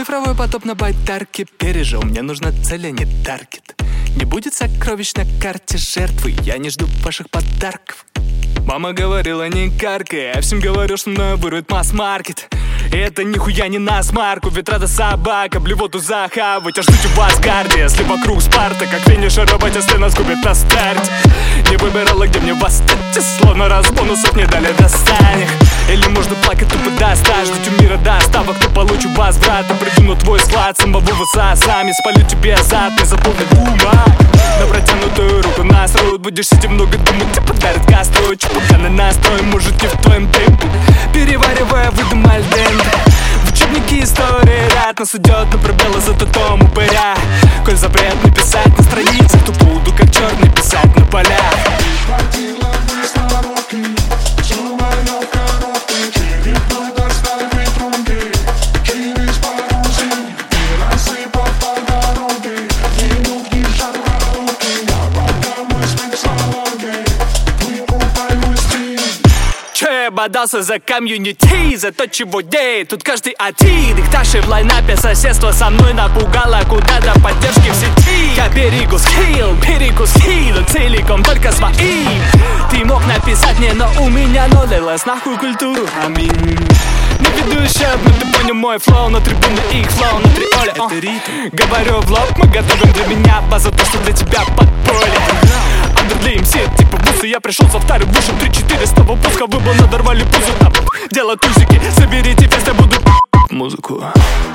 Цифровой потоп на байдарке пережил. Мне нужна цель, а не таргет. Не будет сокровищ на карте жертвы. Я не жду ваших подарков. Мама говорила, не каркай. Я всем говорю, что мной вырвет масс-маркет. И это нихуя не на смарку. Ведь рада собака, блевоту захавать. А ждите вас гарди, если вокруг Спарта. Как финишировать, если нас губят на старте. Не выбирала, где мне восстать. Словно раз бонусов не дали достань. Или можно плакать, тупо достать. Ждать у мира доставок, то получу возврата. Прикину твой склад, самого высосами. Спалю тебе зад, не заполнит бумаг. На протянутую руку насрут. Будешь сидеть много думать, тебе подарят кастру. Чепуганый настрой, может не в твоем темпе. Переваривая, выдам альденте. В учебнике истории ряд нас идет на пробелы, зато том упыря. Коль запрет написать на страницах, то буду как черный писать на полях. Бодался за комьюнити, за то, чего ей тут каждый один. Дикташи в лайнапе, соседство со мной напугало. Куда-то поддержки в сети. Я берегу скилл целиком только своим. Ты мог написать мне, но у меня нулилась нахуй культуру. Аминь. Не веду счет, но ты понял мой флоу. На трибуны их флоу, на триоле это ритм. Говорю в лоб, мы готовим для меня базу, то, что для тебя подполье. Для МС, типа бусы. Я пришел со вторым вышел 3-4 с того пуска. Вы бы надорвали пузо. Дело тусики, соберите вес, я буду музыку.